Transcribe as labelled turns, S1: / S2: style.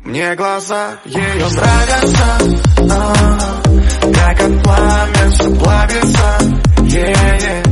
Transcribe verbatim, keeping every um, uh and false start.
S1: Мне глаза ее нравятся, а, как от пламя все плавится, yeah, yeah.